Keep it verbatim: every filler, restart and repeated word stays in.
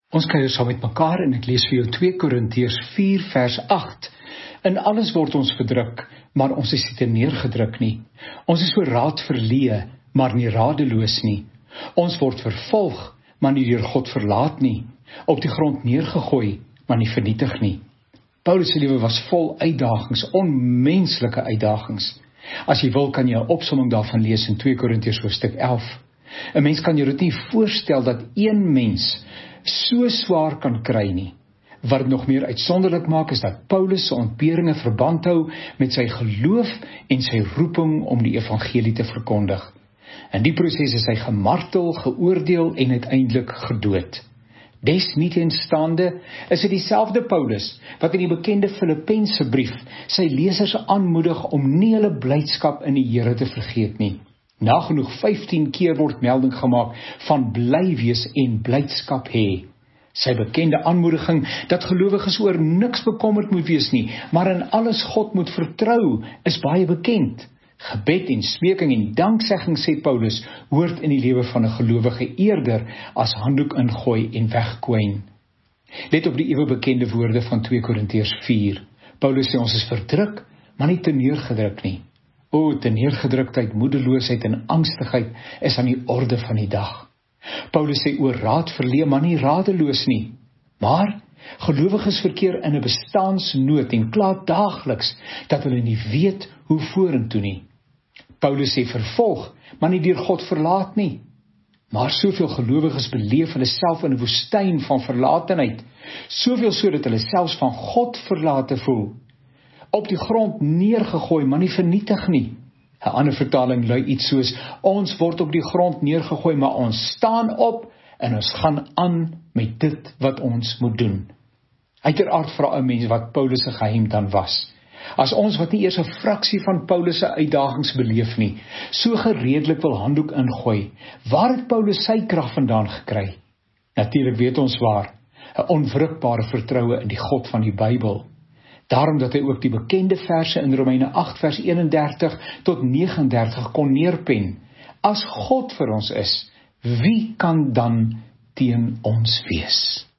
Ons kuier saam met mekaar en ek lees vir jou twee Korintiërs vier vers agt. In alles word ons verdruk, maar ons is nie te neergedruk nie. Ons is oor raad verleë, maar nie radeloos nie. Ons word vervolg, maar nie deur God verlaat nie. Op die grond neergegooi, maar nie vernietig nie. Paulus se lewe was vol uitdagings, onmenslike uitdagings. As jy wil, kan jy 'n opsomming daarvan lees in twee Korintiërs hoofstuk elf. 'n Mens kan jou dit nie voorstel dat een mens so swaar kan kry nie. Wat het nog meer uitsonderlik maak is dat Paulus se ontberinge verband hou met sy geloof en sy roeping om die evangelie te verkondig. In die proses is hy gemartel, geoordeel en uiteindelik gedood. Desniettenstaande is dit dieselfde Paulus wat in die bekende Filippense brief sy lesers aanmoedig om nie hulle blydskap in die Here te vergeet nie. Nagenoeg vyftien keer word melding gemaak van bly wees en blydskap hê. Sy bekende aanmoediging dat gelowiges oor niks bekommerd moet wees nie, maar in alles God moet vertrou, is baie bekend. Gebed en smeking en danksegging, sê Paulus, hoort in die lewe van 'n gelowige eerder as handdoek ingooi en wegkwyn. Let op die ewe bekende woorde van twee Korintiërs vier. Paulus sê ons is verdruk, maar nie te neergedruk nie. O, te neergedruktheid, moedeloosheid en angstigheid is aan die orde van die dag. Paulus sê oor raad verleë, maar nie radeloos nie. Maar gelowiges verkeer in 'n bestaansnood en kla daagliks dat hulle nie weet hoe vorentoe nie. Paulus sê vervolg, maar nie deur God verlaat nie. Maar soveel gelowiges beleef hulle self in 'n woestyn van verlatenheid, soveel so dat hulle selfs van God verlate voel. Op die grond neergegooi, maar nie vernietig nie. 'n Ander vertaling lui iets soos, ons word op die grond neergegooi, maar ons staan op en ons gaan aan met dit wat ons moet doen. Uiteraard vra 'n mens wat Paulus se geheim dan was. As ons wat nie eers 'n fraksie van Paulus se uitdagings beleef nie, so gereedelik wil handdoek ingooi, waar het Paulus sy krag vandaan gekry? Natuurlik weet ons waar, 'n onwrikbare vertroue in die God van die Bybel. Daarom dat hy ook die bekende verse in Romeine agt vers eenendertig tot negenendertig kon neerpen. As God vir ons is, wie kan dan teen ons wees?